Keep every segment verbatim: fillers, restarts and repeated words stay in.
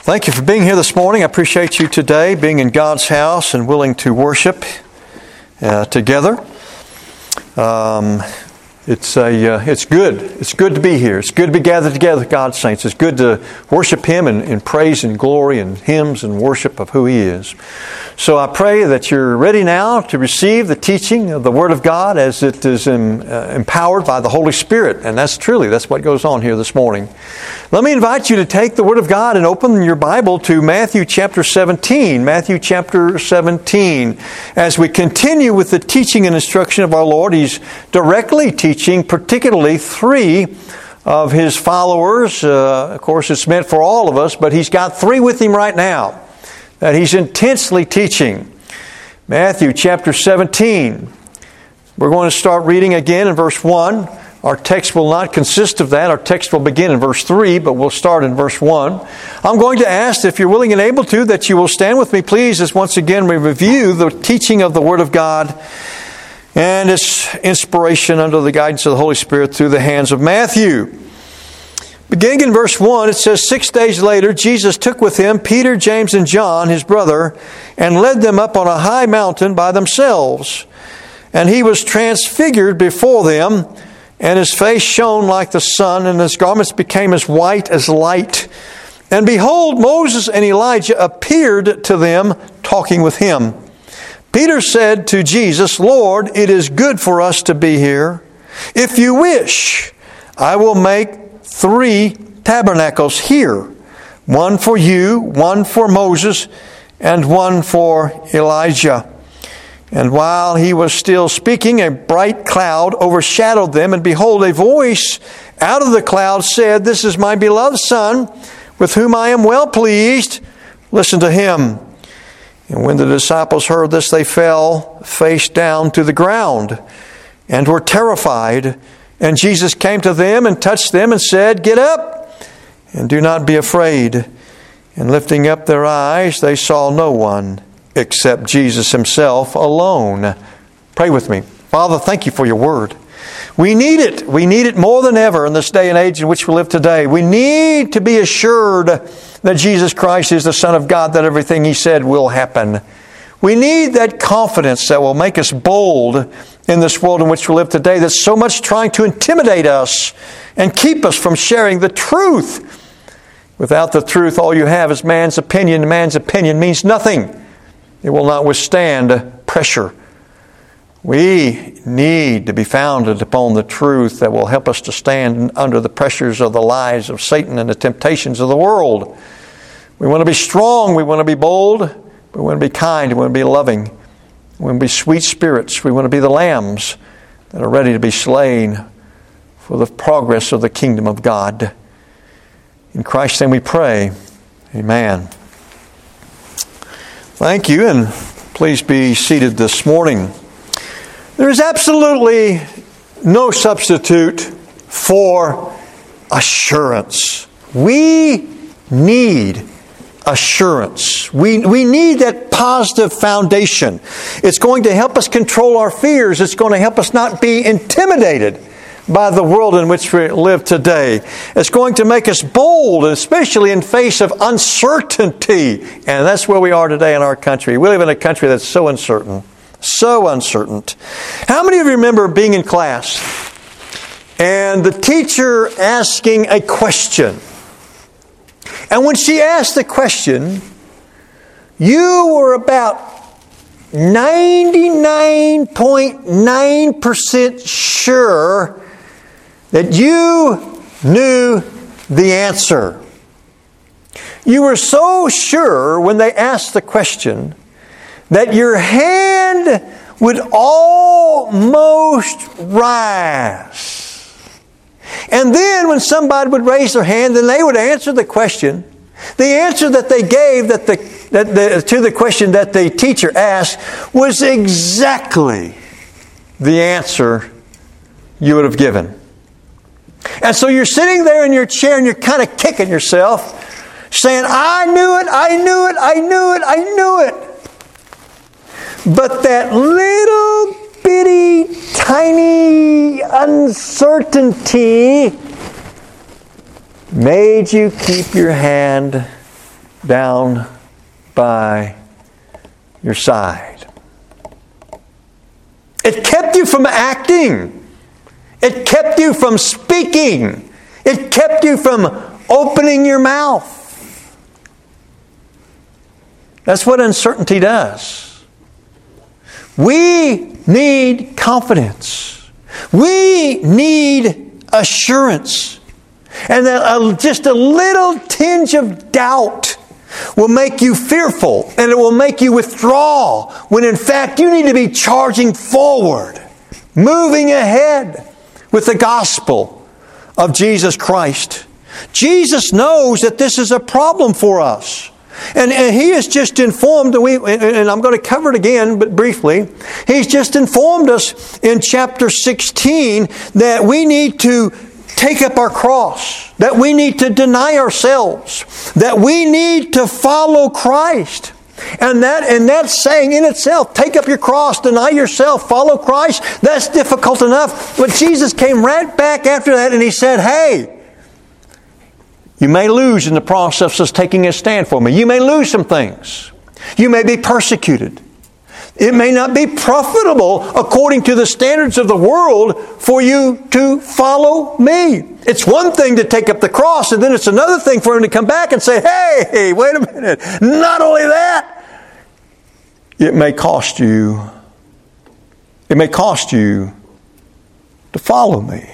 Thank you for being here this morning. I appreciate you today, being in God's house and willing to worship uh, together. Um, it's a, uh, it's good. It's good to be here. It's good to be gathered together with God's saints. It's good to worship Him in, in praise and glory and hymns and worship of who He is. So I pray that you're ready now to receive the teaching of the Word of God as it is em, uh, empowered by the Holy Spirit. And that's truly, that's what goes on here this morning. Let me invite you to take the Word of God and open your Bible to Matthew chapter seventeen. Matthew chapter seventeen. As we continue with the teaching and instruction of our Lord, He's directly teaching particularly three of His followers. Uh, of course, it's meant for all of us, but He's got three with Him right now that He's intensely teaching. Matthew chapter seventeen. We're going to start reading again in verse one. Our text will not consist of that. Our text will begin in verse three, but we'll start in verse one. I'm going to ask, if you're willing and able to, that you will stand with me, please, as once again we review the teaching of the Word of God and its inspiration under the guidance of the Holy Spirit through the hands of Matthew. Beginning in verse one, it says, Six days later, Jesus took with Him Peter, James, and John, His brother, and led them up on a high mountain by themselves. And He was transfigured before them, and His face shone like the sun, and His garments became as white as light. And behold, Moses and Elijah appeared to them, talking with Him. Peter said to Jesus, Lord, it is good for us to be here. If you wish, I will make three tabernacles here, one for you, one for Moses, and one for Elijah. And while he was still speaking, a bright cloud overshadowed them, and behold, a voice out of the cloud said, This is my beloved Son, with whom I am well pleased. Listen to Him. And when the disciples heard this, they fell face down to the ground and were terrified. And Jesus came to them and touched them and said, Get up and do not be afraid. And lifting up their eyes, they saw no one except Jesus Himself alone. Pray with me. Father, thank You for Your Word. We need it. We need it more than ever in this day and age in which we live today. We need to be assured that Jesus Christ is the Son of God, that everything He said will happen. We need that confidence that will make us bold in this world in which we live today, that's so much trying to intimidate us and keep us from sharing the truth. Without the truth, all you have is man's opinion. Man's opinion means nothing. It will not withstand pressure. We need to be founded upon the truth that will help us to stand under the pressures of the lies of Satan and the temptations of the world. We want to be strong. We want to be bold. We want to be kind. We want to be loving. We want to be sweet spirits. We want to be the lambs that are ready to be slain for the progress of the kingdom of God. In Christ's name we pray. Amen. Thank you, and please be seated this morning. There is absolutely no substitute for assurance. We need assurance. We, we need that positive foundation. It's going to help us control our fears. It's going to help us not be intimidated by the world in which we live today. It's going to make us bold, especially in face of uncertainty. And that's where we are today in our country. We live in a country that's so uncertain. So uncertain. How many of you remember being in class and the teacher asking a question? And when she asked the question, you were about ninety-nine point nine percent sure that you knew the answer. You were so sure when they asked the question that your hand would almost rise. And then when somebody would raise their hand, then they would answer the question. The answer that they gave that the, that the, to the question that the teacher asked was exactly the answer you would have given. And so you're sitting there in your chair and you're kind of kicking yourself, saying, I knew it, I knew it, I knew it, I knew it. But that little bitty, tiny uncertainty made you keep your hand down by your side. It kept you from acting. It kept you from speaking. It kept you from opening your mouth. That's what uncertainty does. We need confidence. We need assurance. And that uh, just a little tinge of doubt will make you fearful, and it will make you withdraw, when in fact you need to be charging forward, moving ahead with the gospel of Jesus Christ. Jesus knows that this is a problem for us. And, and He has just informed, we, and I'm going to cover it again, but briefly. He's just informed us in chapter sixteen that we need to take up our cross, that we need to deny ourselves, that we need to follow Christ. And that, and that saying in itself, take up your cross, deny yourself, follow Christ, that's difficult enough. But Jesus came right back after that and He said, hey, you may lose in the process of taking a stand for me. You may lose some things. You may be persecuted. It may not be profitable according to the standards of the world for you to follow me. It's one thing to take up the cross, and then it's another thing for Him to come back and say, hey, wait a minute. Not only that, it may cost you, it may cost you to follow me.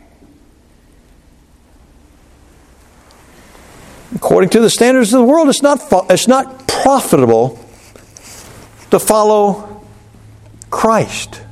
According to the standards of the world, it's not, it's not profitable to follow Christ.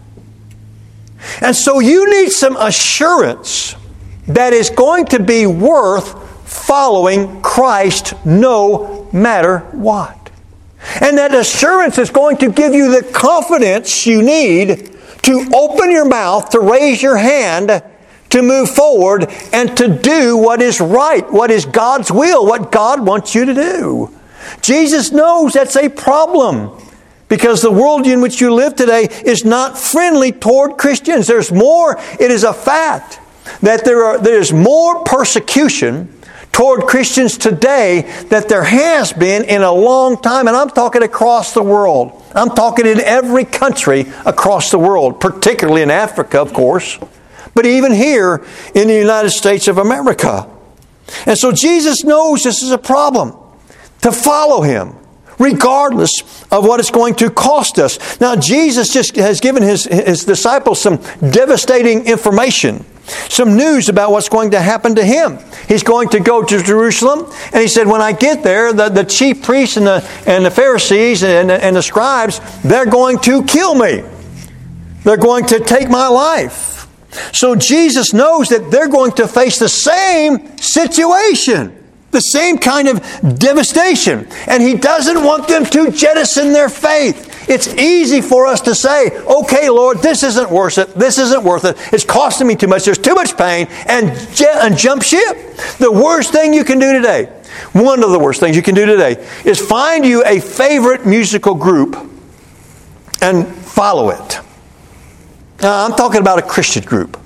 And so you need some assurance that is going to be worth following Christ no matter what. And that assurance is going to give you the confidence you need to open your mouth, to raise your hand, to move forward, and to do what is right, what is God's will, what God wants you to do. Jesus knows that's a problem, because the world in which you live today is not friendly toward Christians. There's more, it is a fact that there are there is more persecution toward Christians today that there has been in a long time. And I'm talking across the world. I'm talking in every country across the world, particularly in Africa, of course, but even here in the United States of America. And so Jesus knows this is a problem to follow Him, regardless of what it's going to cost us. Now, Jesus just has given His, his disciples some devastating information, some news about what's going to happen to Him. He's going to go to Jerusalem, and He said, when I get there, the, the chief priests and the, and the Pharisees and, and the scribes, they're going to kill me. They're going to take my life. So Jesus knows that they're going to face the same situation. The same kind of devastation. And He doesn't want them to jettison their faith. It's easy for us to say, okay, Lord, this isn't worth it. This isn't worth it. It's costing me too much. There's too much pain. And, and jump ship. The worst thing you can do today, one of the worst things you can do today, is find you a favorite musical group and follow it. Now, I'm talking about a Christian group.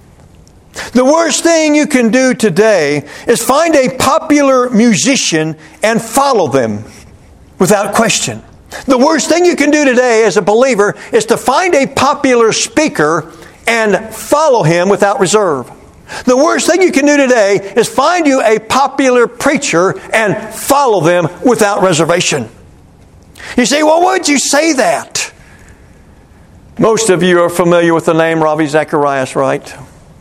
The worst thing you can do today is find a popular musician and follow them without question. The worst thing you can do today as a believer is to find a popular speaker and follow him without reserve. The worst thing you can do today is find you a popular preacher and follow them without reservation. You say, well, why would you say that? Most of you are familiar with the name Ravi Zacharias, right?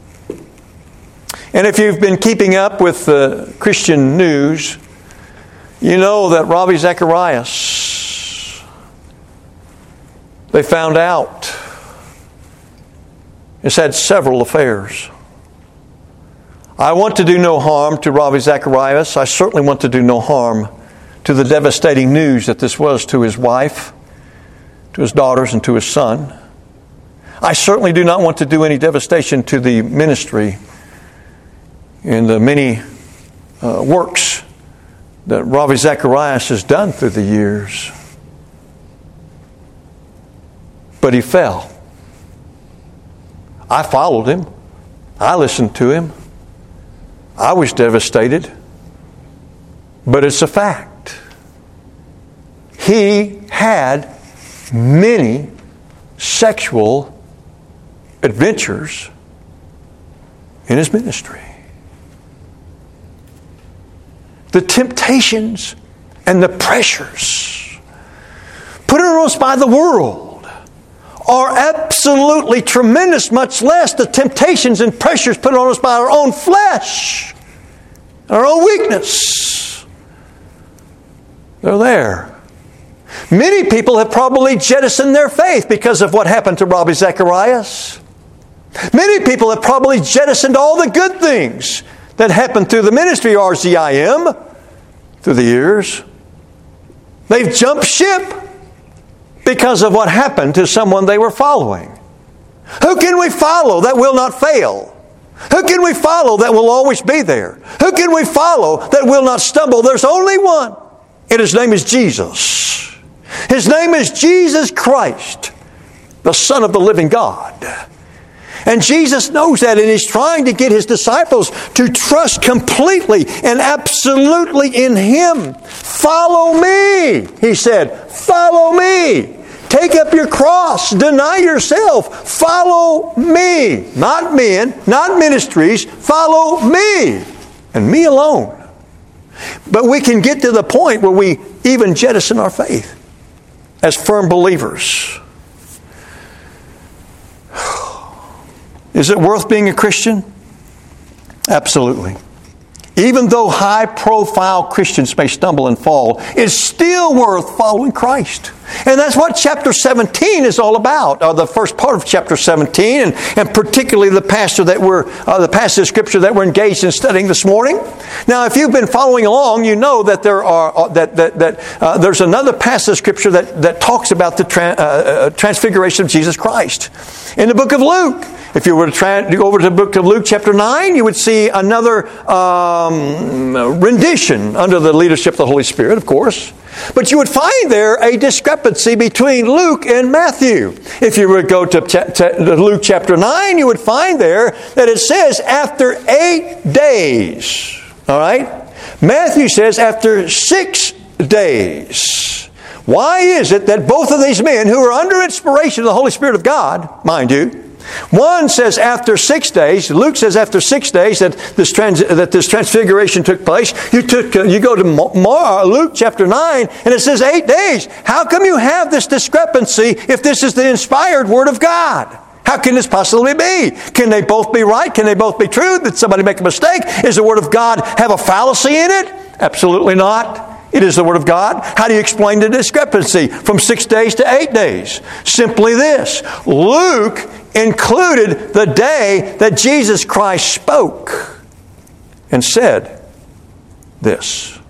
And if you've been keeping up with the Christian news, you know that Ravi Zacharias, they found out, has had several affairs. I want to do no harm to Ravi Zacharias. I certainly want to do no harm to the devastating news that this was to his wife, to his daughters, and to his son. I certainly do not want to do any devastation to the ministry in the many uh, works that Ravi Zacharias has done through the years. But he fell. I followed him. I listened to him. I was devastated. But it's a fact. he had many sexual adventures in his ministry. The temptations and the pressures put on us by the world are absolutely tremendous, much less the temptations and pressures put on us by our own flesh, our own weakness. They're there. Many people have probably jettisoned their faith because of what happened to Ravi Zacharias. Many people have probably jettisoned all the good things that happened through the ministry of R Z I M through the years. They've jumped ship because of what happened to someone they were following. Who can we follow that will not fail? Who can we follow that will always be there? Who can we follow that will not stumble? There's only one, and His name is Jesus. His name is Jesus Christ, the Son of the living God. And Jesus knows that, and He's trying to get His disciples to trust completely and absolutely in Him. Follow me, He said. Follow me. Take up your cross. Deny yourself. Follow me. Not men, not ministries. Follow me. And me alone. But we can get to the point where we even jettison our faith as firm believers. Is it worth being a Christian? Absolutely. Even though high-profile Christians may stumble and fall, it's still worth following Christ. And that's what chapter seventeen is all about, or the first part of chapter seventeen, and, and particularly the pastor that we're, uh, the passage of Scripture that we're engaged in studying this morning. Now, if you've been following along, you know that there are uh, that that that uh, there's another passage of Scripture that that talks about the tra- uh, uh, transfiguration of Jesus Christ in the book of Luke. If you were to, tra- to go over to the book of Luke chapter nine, you would see another um, rendition under the leadership of the Holy Spirit, of course. But you would find there a discrepancy between Luke and Matthew. If you were to go to, cha- to Luke chapter nine, you would find there that it says after eight days. All right? Matthew says after six days. Why is it that both of these men, who are under inspiration of the Holy Spirit of God, mind you, one says after six days, Luke says after six days that this trans, that this transfiguration took place. You took you go to Mar, Luke chapter nine, and it says eight days. How come you have this discrepancy if this is the inspired Word of God? How can this possibly be? Can they both be right? Can they both be true? Did somebody make a mistake? Is the Word of God have a fallacy in it? Absolutely not. It is the Word of God. How do you explain the discrepancy from six days to eight days? Simply this. Luke included the day that Jesus Christ spoke and said this.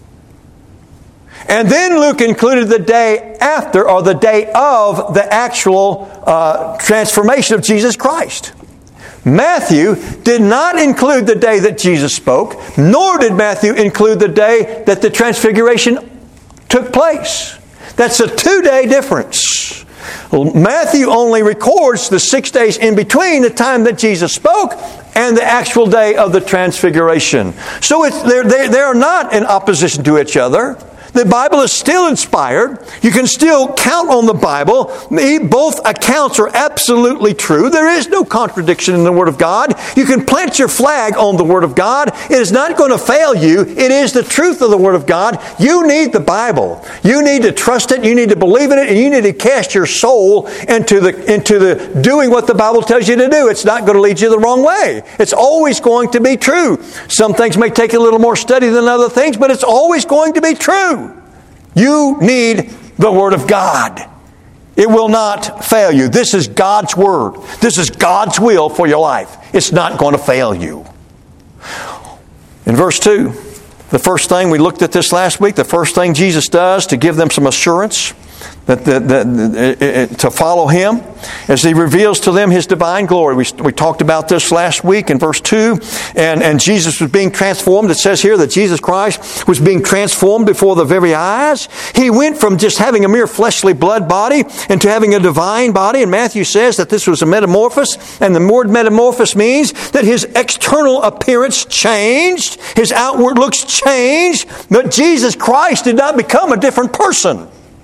And then Luke included the day after, or the day of, the actual uh, transformation of Jesus Christ. Matthew did not include the day that Jesus spoke, nor did Matthew include the day that the transfiguration took place. That's a two-day difference. Matthew only records the six days in between the time that Jesus spoke and the actual day of the transfiguration. So it's, they're, they, they are not in opposition to each other. The Bible is still inspired. You can still count on the Bible. Both accounts are absolutely true. There is no contradiction in the Word of God. You can plant your flag on the Word of God. It is not going to fail you. It is the truth of the Word of God. You need the Bible. You need to trust it. You need to believe in it. And you need to cast your soul into the, into the doing what the Bible tells you to do. It's not going to lead you the wrong way. It's always going to be true. Some things may take a little more study than other things, but it's always going to be true. You need the Word of God. It will not fail you. This is God's Word. This is God's will for your life. It's not going to fail you. In verse two, the first thing, we looked at this last week, the first thing Jesus does to give them some assurance that, that, that to follow Him, as He reveals to them His divine glory. We, we talked about this last week in verse two, and, and Jesus was being transformed. It says here that Jesus Christ was being transformed before the very eyes. He went from just having a mere fleshly blood body into having a divine body, and Matthew says that this was a metamorphosis, and the word metamorphosis means that His external appearance changed, His outward looks changed, but Jesus Christ did not become a different person.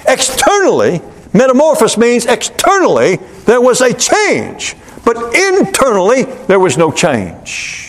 Externally, metamorphosis means externally there was a change, but internally there was no change.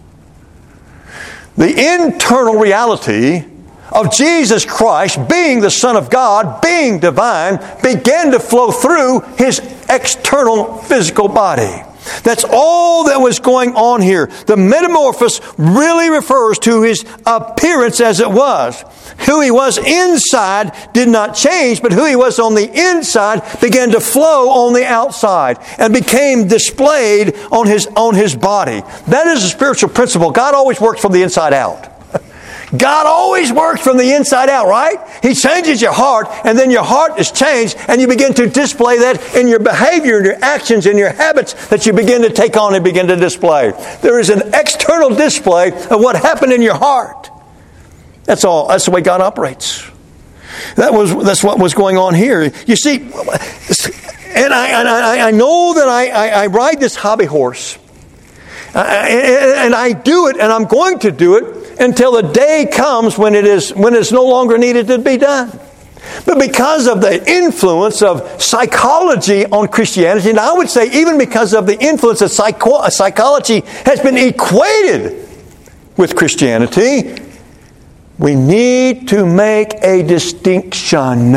The internal reality of Jesus Christ being the Son of God, being divine, began to flow through His external physical body. That's all that was going on here. The metamorphosis really refers to His appearance as it was. Who He was inside did not change, but who He was on the inside began to flow on the outside and became displayed on His, on His body. That is a spiritual principle. God always works from the inside out. God always works from the inside out, right? He changes your heart, and then your heart is changed, and you begin to display that in your behavior, in your actions, in your habits that you begin to take on and begin to display. There is an external display of what happened in your heart. That's all. That's the way God operates. That was that's what was going on here. You see, and I and I, I know that I, I, I ride this hobby horse, and I do it, and I'm going to do it until the day comes when it is when it's no longer needed to be done. But because of the influence of psychology on Christianity, and I would say even because of the influence of psycho- psychology has been equated with Christianity, we need to make a distinction.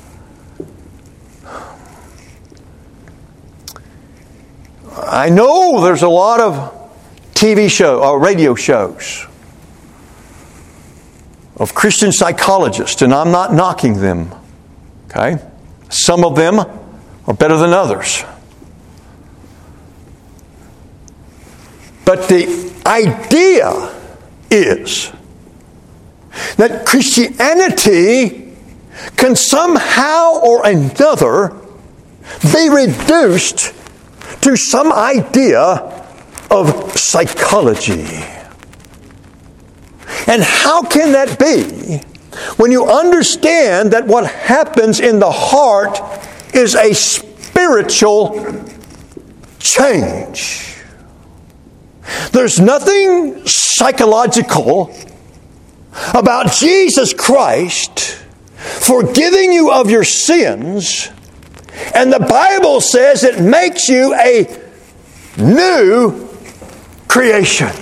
I know there's a lot of T V shows or radio shows of Christian psychologists, and I'm not knocking them. Okay? Some of them are better than others. But the idea is that Christianity can somehow or another be reduced to some idea of psychology. And how can that be when you understand that what happens in the heart is a spiritual change? There's nothing psychological about Jesus Christ forgiving you of your sins, and the Bible says it makes you a new creation.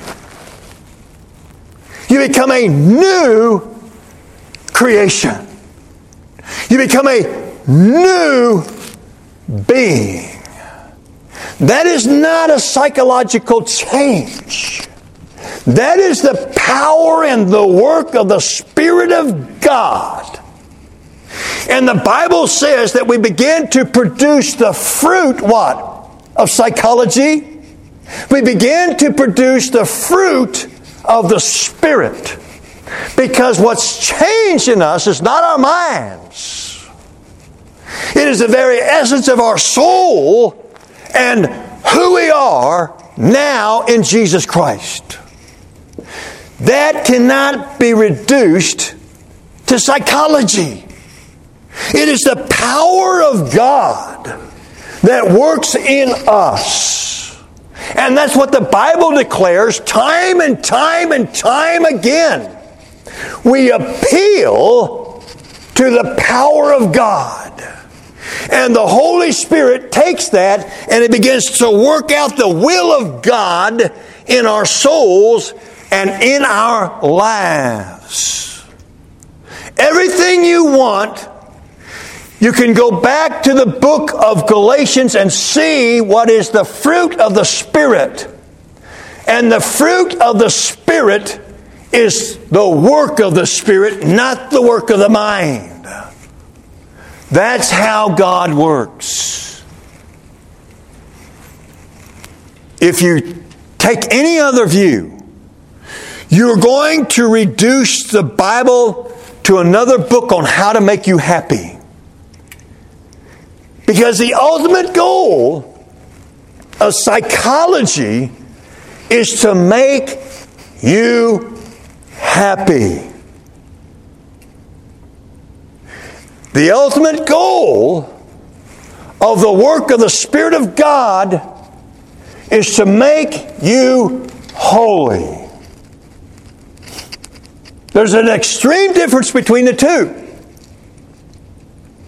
You become a new creation. You become a new being. That is not a psychological change. That is the power and the work of the Spirit of God. And the Bible says that we begin to produce the fruit, what? Of psychology. We begin to produce the fruit of the Spirit. Because what's changed in us is not our minds. It is the very essence of our soul and who we are now in Jesus Christ. That cannot be reduced to psychology. It is the power of God that works in us. And that's what the Bible declares time and time and time again. We appeal to the power of God. And the Holy Spirit takes that and it begins to work out the will of God in our souls and in our lives. Everything you want, you can go back to the book of Galatians and see what is the fruit of the Spirit. And the fruit of the Spirit is the work of the Spirit, not the work of the mind. That's how God works. If you take any other view, you're going to reduce the Bible to another book on how to make you happy. Because the ultimate goal of psychology is to make you happy. The ultimate goal of the work of the Spirit of God is to make you holy. There's an extreme difference between the two.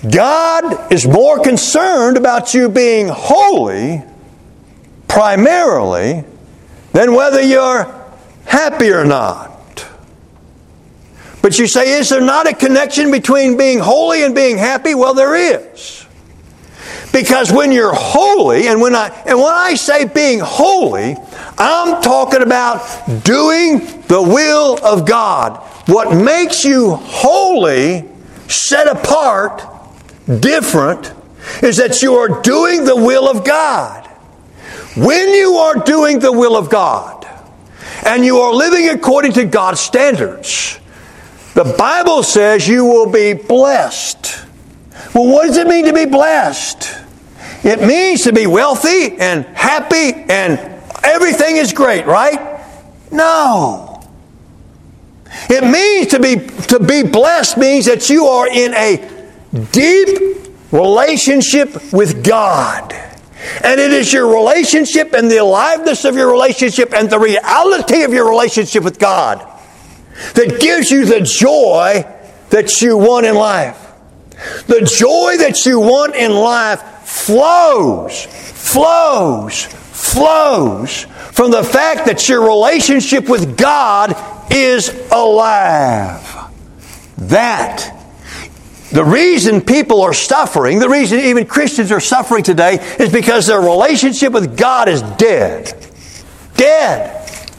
God is more concerned about you being holy primarily than whether you're happy or not. But you say, is there not a connection between being holy and being happy? Well, there is. Because when you're holy, and when I and when I say being holy, I'm talking about doing the will of God. What makes you holy, set apart, different, is that you are doing the will of God. When you are doing the will of God, and you are living according to God's standards, the Bible says you will be blessed. Well, what does it mean to be blessed? It means to be wealthy and happy and everything is great, right? No. It means to be to be blessed means that you are in a deep relationship with God. And it is your relationship and the aliveness of your relationship and the reality of your relationship with God that gives you the joy that you want in life. The joy that you want in life flows, flows, flows from the fact that your relationship with God is alive. That, the reason people are suffering, the reason even Christians are suffering today is because their relationship with God is dead. Dead.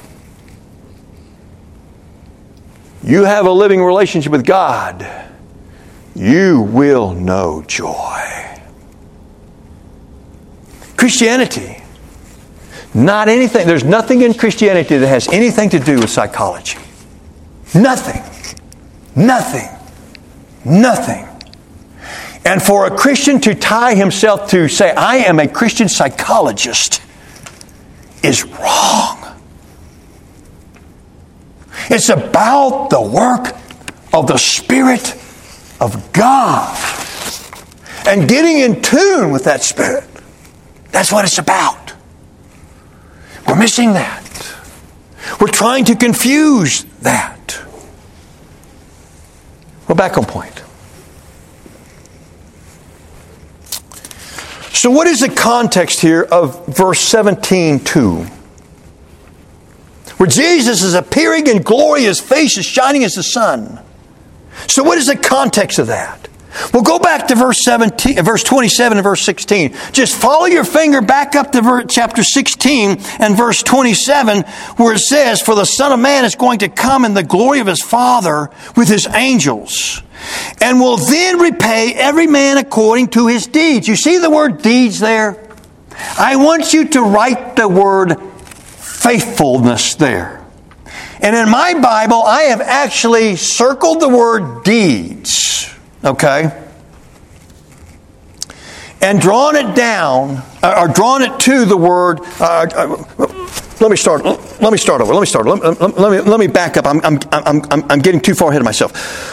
You have a living relationship with God, you will know joy. Christianity, not anything, there's nothing in Christianity that has anything to do with psychology. Nothing. Nothing. Nothing. And for a Christian to tie himself to say, I am a Christian psychologist, is wrong. It's about the work of the Spirit of God and getting in tune with that Spirit. That's what it's about. We're missing that. We're trying to confuse that. We're back on point. So what is the context here of verse seventeen two? Where Jesus is appearing in glory, His face is shining as the sun. So what is the context of that? Well, go back to verse seventeen, verse twenty-seven and verse sixteen. Just follow your finger back up to chapter sixteen and verse twenty-seven, where it says, for the Son of Man is going to come in the glory of His Father with His angels, and will then repay every man according to his deeds. You see the word deeds there? I want you to write the word faithfulness there. And in my Bible, I have actually circled the word deeds. Okay? And drawn it down, or drawn it to the word. Uh, uh, let me start. Let me start over. Let me start. Let, let, let me let me back up. I'm I'm I'm I'm getting too far ahead of myself.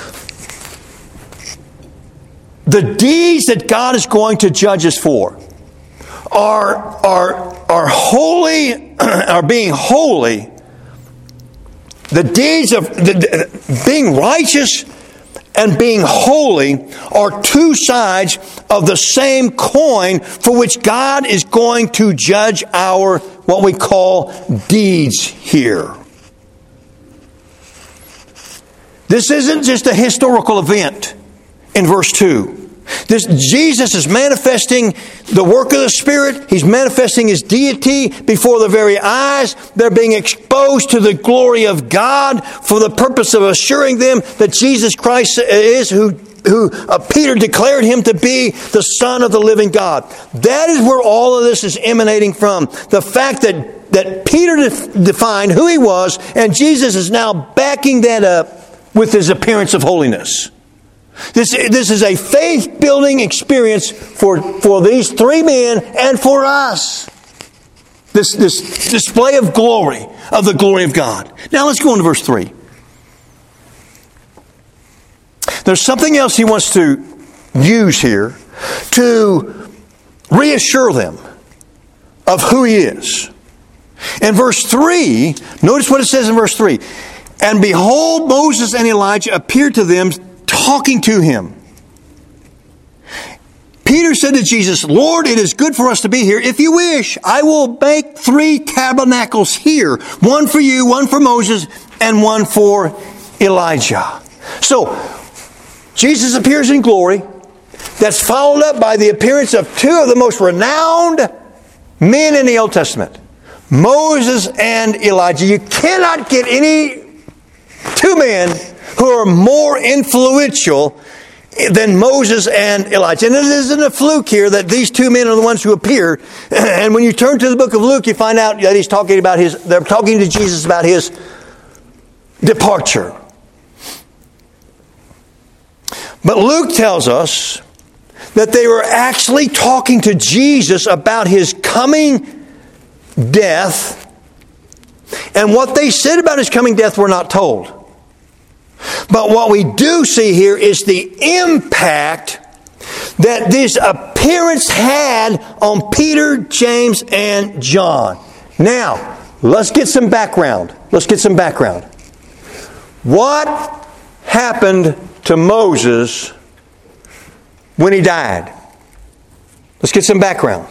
The deeds that God is going to judge us for are are are holy, are being holy. The deeds of the, the, being righteous and being holy are two sides of the same coin for which God is going to judge our, what we call, deeds here. This isn't just a historical event in verse two. This, Jesus is manifesting the work of the Spirit. He's manifesting His deity before their very eyes. They're being exposed to the glory of God for the purpose of assuring them that Jesus Christ is who, who uh, Peter declared Him to be, the Son of the living God. That is where all of this is emanating from. The fact that, that Peter def- defined who He was, and Jesus is now backing that up with His appearance of holiness. This, this is a faith-building experience for, for these three men and for us. This, this display of glory, of the glory of God. Now let's go into verse three. There's something else He wants to use here to reassure them of who He is. In verse three, notice what it says in verse three. And behold, Moses and Elijah appeared to them, talking to Him. Peter said to Jesus, Lord, it is good for us to be here. If you wish, I will make three tabernacles here. One for you, one for Moses, and one for Elijah. So, Jesus appears in glory. That's followed up by the appearance of two of the most renowned men in the Old Testament. Moses and Elijah. You cannot get any two men who are more influential than Moses and Elijah. And it isn't a fluke here that these two men are the ones who appear. And when you turn to the book of Luke, you find out that he's talking about his, they're talking to Jesus about his departure. But Luke tells us that they were actually talking to Jesus about his coming death. And what they said about his coming death we're not told. But what we do see here is the impact that this appearance had on Peter, James, and John. Now, let's get some background. Let's get some background. What happened to Moses when he died? Let's get some background.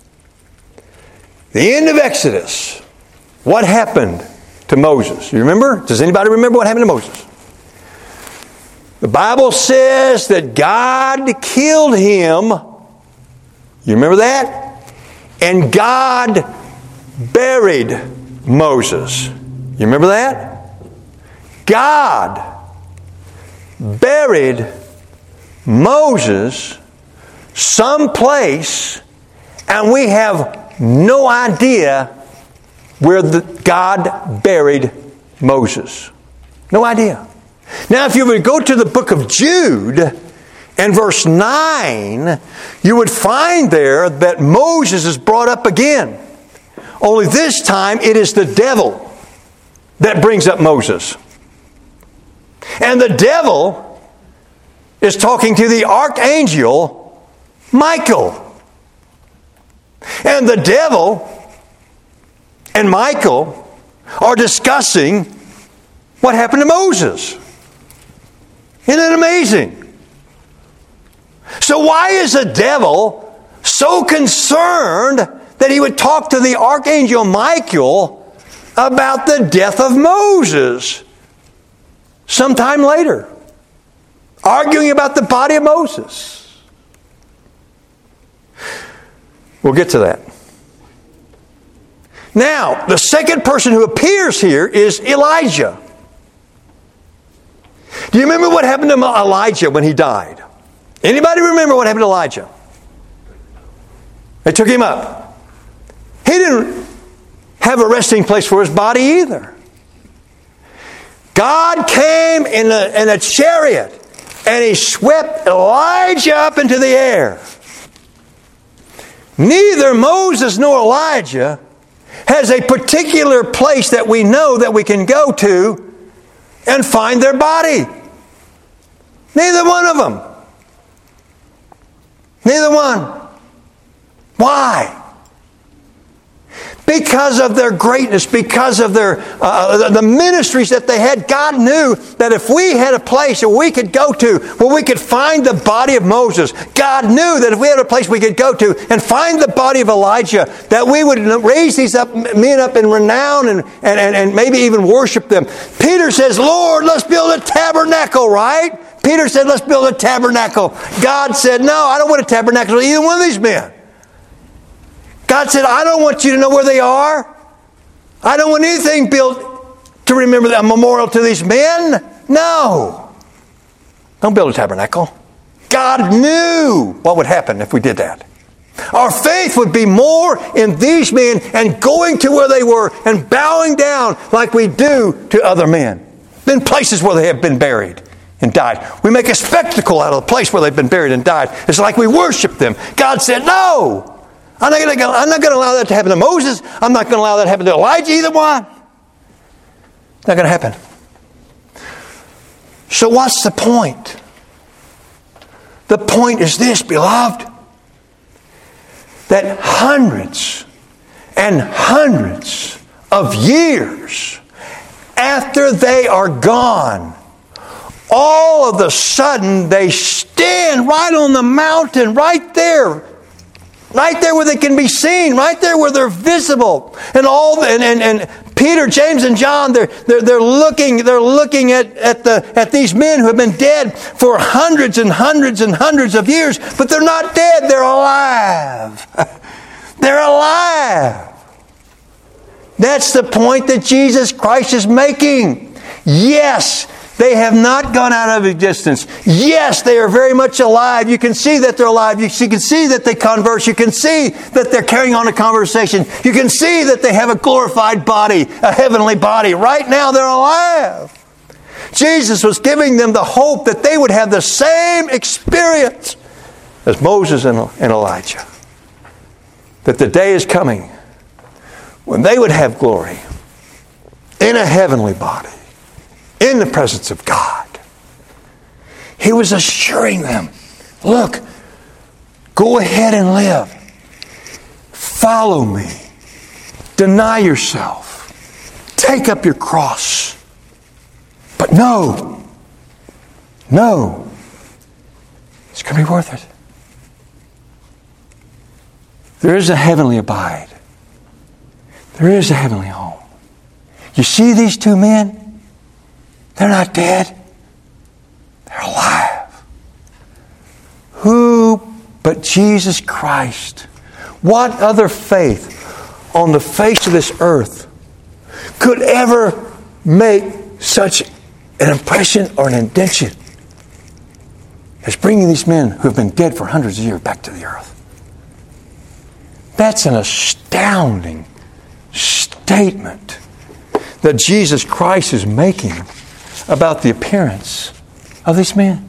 The end of Exodus. What happened to Moses? You remember? Does anybody remember what happened to Moses? The Bible says that God killed him. You remember that? And God buried Moses. You remember that? God buried Moses someplace, and we have no idea where the, God buried Moses. No idea. Now, if you would go to the book of Jude and verse nine, you would find there that Moses is brought up again. Only this time it is the devil that brings up Moses. And the devil is talking to the archangel Michael. And the devil and Michael are discussing what happened to Moses. Isn't it amazing? So why is the devil so concerned that he would talk to the archangel Michael about the death of Moses sometime later? Arguing about the body of Moses. We'll get to that. Now, the second person who appears here is Elijah. Do you remember what happened to Elijah when he died? Anybody remember what happened to Elijah? They took him up. He didn't have a resting place for his body either. God came in a, in a chariot and he swept Elijah up into the air. Neither Moses nor Elijah has a particular place that we know that we can go to and find their body. Neither one of them. Neither one. Why? Because of their greatness, because of their uh, the ministries that they had. God knew that if we had a place that we could go to where we could find the body of Moses, God knew that if we had a place we could go to and find the body of Elijah, that we would raise these up, men up in renown and, and, and, and maybe even worship them. Peter says, Lord, let's build a tabernacle, right? Peter said, let's build a tabernacle. God said, no, I don't want a tabernacle to either one of these men. God said, I don't want you to know where they are. I don't want anything built to remember a memorial to these men. No. Don't build a tabernacle. God knew what would happen if we did that. Our faith would be more in these men and going to where they were and bowing down like we do to other men than places where they have been buried and died. We make a spectacle out of the place where they've been buried and died. It's like we worship them. God said, no. I'm not going to I'm not going to allow that to happen to Moses. I'm not going to allow that to happen to Elijah, either one. It's not going to happen. So what's the point? The point is this, beloved, that hundreds and hundreds of years after they are gone, all of a sudden they stand right on the mountain, right there. Right there where they can be seen, right there where they're visible. And all and, and, and Peter, James, and John, they're, they're, they're looking, they're looking at, at, the, at these men who have been dead for hundreds and hundreds and hundreds of years, but they're not dead, they're alive. They're alive. That's the point that Jesus Christ is making. Yes, they have not gone out of existence. Yes, they are very much alive. You can see that they're alive. You can see that they converse. You can see that they're carrying on a conversation. You can see that they have a glorified body, a heavenly body. Right now, they're alive. Jesus was giving them the hope that they would have the same experience as Moses and Elijah. That the day is coming when they would have glory in a heavenly body, in the presence of God. He was assuring them, look, go ahead and live. Follow me. Deny yourself. Take up your cross. But no, no, it's going to be worth it. There is a heavenly abide. There is a heavenly home. You see these two men? They're not dead. They're alive. Who but Jesus Christ? What other faith on the face of this earth could ever make such an impression or an indention as bringing these men who have been dead for hundreds of years back to the earth? That's an astounding statement that Jesus Christ is making about the appearance of these men.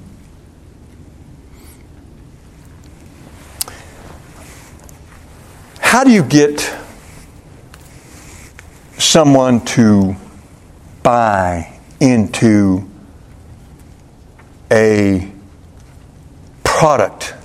How do you get someone to buy into a product,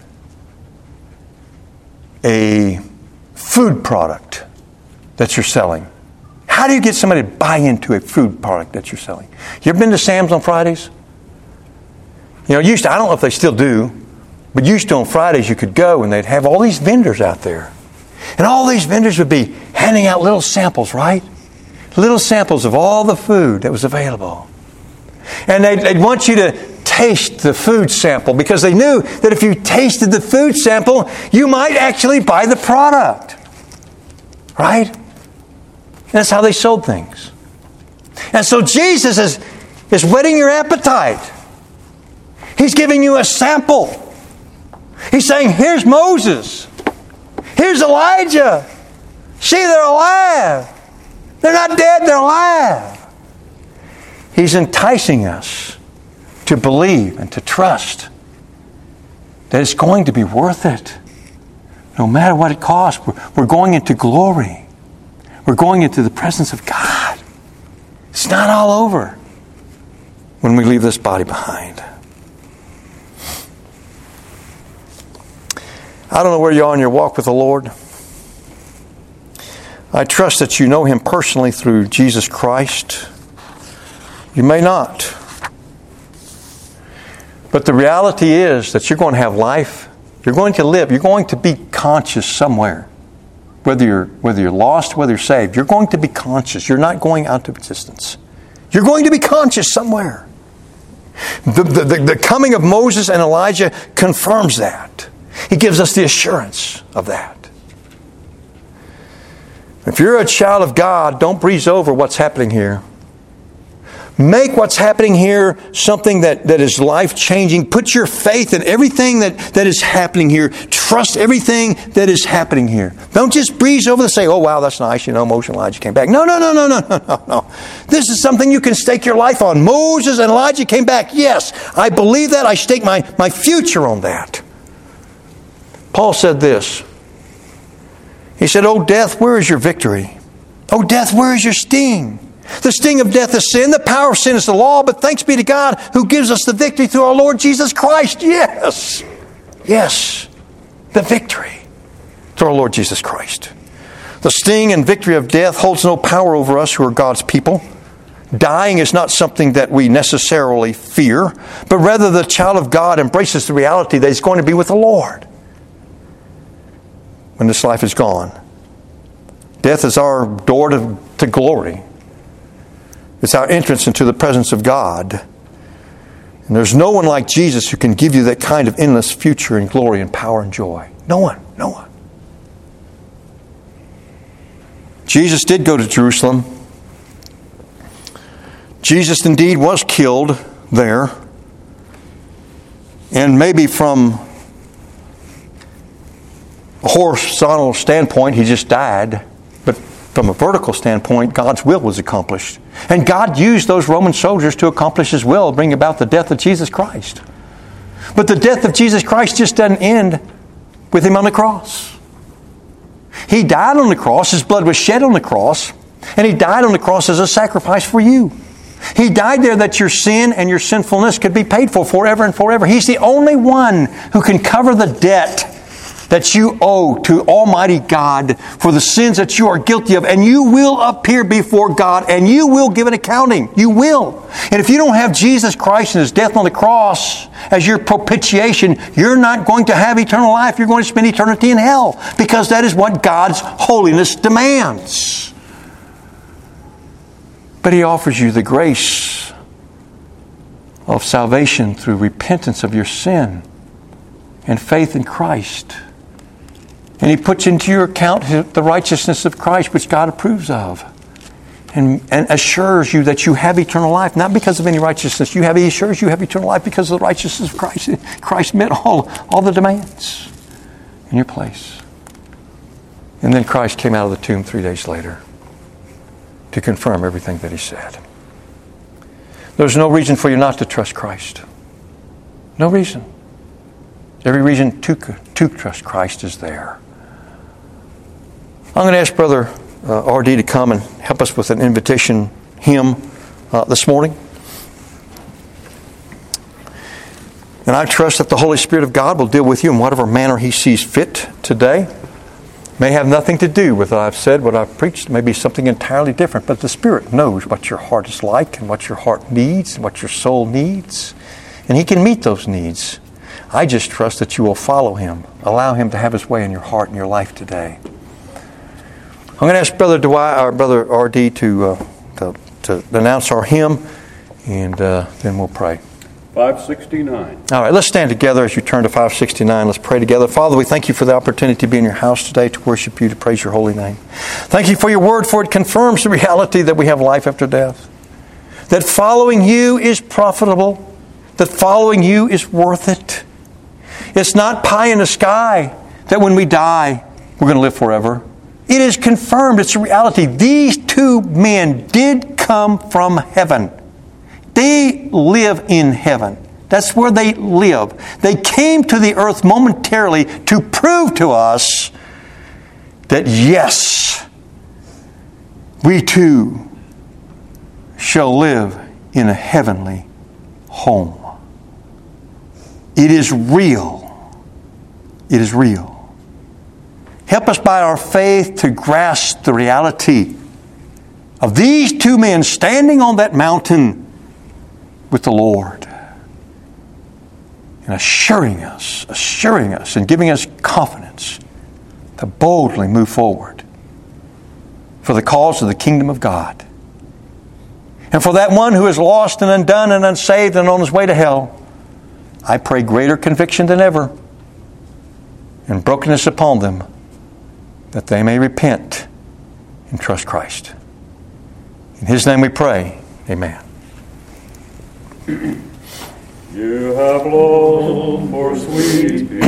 a food product that you're selling? How do you get somebody to buy into a food product that you're selling? You ever been to Sam's on Fridays? You know, used to, I don't know if they still do, but used to on Fridays you could go and they'd have all these vendors out there. And all these vendors would be handing out little samples, right? Little samples of all the food that was available. And they'd, they'd want you to taste the food sample because they knew that if you tasted the food sample, you might actually buy the product. Right? That's how they sold things. And so Jesus is, is whetting your appetite. He's giving you a sample. He's saying, here's Moses. Here's Elijah. See, they're alive. They're not dead, they're alive. He's enticing us to believe and to trust that it's going to be worth it. No matter what it costs, we're, we're going into glory. We're going into the presence of God. It's not all over when we leave this body behind. I don't know where you are in your walk with the Lord. I trust that you know Him personally through Jesus Christ. You may not. But the reality is that you're going to have life. You're going to live. You're going to be conscious somewhere. Whether you're, whether you're lost, whether you're saved, you're going to be conscious. You're not going out of existence. You're going to be conscious somewhere. The, the, the, the coming of Moses and Elijah confirms that. He gives us the assurance of that. If you're a child of God, don't breeze over what's happening here. Make what's happening here something that, that is life-changing. Put your faith in everything that, that is happening here. Trust everything that is happening here. Don't just breeze over and say, oh, wow, that's nice. You know, Moses and Elijah came back. No, no, no, no, no, no, no, no. This is something you can stake your life on. Moses and Elijah came back. Yes, I believe that. I stake my, my future on that. Paul said this. He said, oh, death, where is your victory? Oh, death, where is your sting? The sting of death is sin. The power of sin is the law. But thanks be to God who gives us the victory through our Lord Jesus Christ. Yes. Yes. The victory through our Lord Jesus Christ. The sting and victory of death holds no power over us who are God's people. Dying is not something that we necessarily fear, but rather the child of God embraces the reality that he's going to be with the Lord when this life is gone. Death is our door to, to glory. It's our entrance into the presence of God. And there's no one like Jesus who can give you that kind of endless future and glory and power and joy. No one, no one. Jesus did go to Jerusalem. Jesus indeed was killed there. And maybe from a horizontal standpoint, he just died. But from a vertical standpoint, God's will was accomplished. And God used those Roman soldiers to accomplish His will, bring about the death of Jesus Christ. But the death of Jesus Christ just doesn't end with Him on the cross. He died on the cross. His blood was shed on the cross. And He died on the cross as a sacrifice for you. He died there that your sin and your sinfulness could be paid for forever and forever. He's the only one who can cover the debt that you owe to Almighty God for the sins that you are guilty of. And you will appear before God and you will give an accounting. You will. And if you don't have Jesus Christ and His death on the cross as your propitiation, you're not going to have eternal life. You're going to spend eternity in hell, because that is what God's holiness demands. But He offers you the grace of salvation through repentance of your sin and faith in Christ. And He puts into your account the righteousness of Christ, which God approves of. And, and assures you that you have eternal life, not because of any righteousness. You have, He assures you have eternal life because of the righteousness of Christ. Christ met all, all the demands in your place. And then Christ came out of the tomb three days later to confirm everything that He said. There's no reason for you not to trust Christ. No reason. Every reason to, to trust Christ is there. I'm going to ask Brother uh, R D to come and help us with an invitation hymn uh, this morning. And I trust that the Holy Spirit of God will deal with you in whatever manner He sees fit today. May have nothing to do with what I've said, what I've preached. It may be something entirely different. But the Spirit knows what your heart is like and what your heart needs and what your soul needs. And He can meet those needs. I just trust that you will follow Him. Allow Him to have His way in your heart and your life today. I'm going to ask Brother Dwight, or Brother R D to, uh, to, to announce our hymn, and uh, then we'll pray. five sixty-nine. All right, let's stand together as you turn to five sixty-nine. Let's pray together. Father, we thank You for the opportunity to be in Your house today, to worship You, to praise Your holy name. Thank You for Your word, for it confirms the reality that we have life after death. That following You is profitable. That following You is worth it. It's not pie in the sky that when we die, we're going to live forever. It is confirmed. It's a reality. These two men did come from heaven. They live in heaven. That's where they live. They came to the earth momentarily to prove to us that yes, we too shall live in a heavenly home. It is real. It is real. Help us by our faith to grasp the reality of these two men standing on that mountain with the Lord and assuring us, assuring us and giving us confidence to boldly move forward for the cause of the kingdom of God. And for that one who is lost and undone and unsaved and on his way to hell, I pray greater conviction than ever and brokenness upon them, that they may repent and trust Christ. In His name we pray. Amen. You have longed for sweet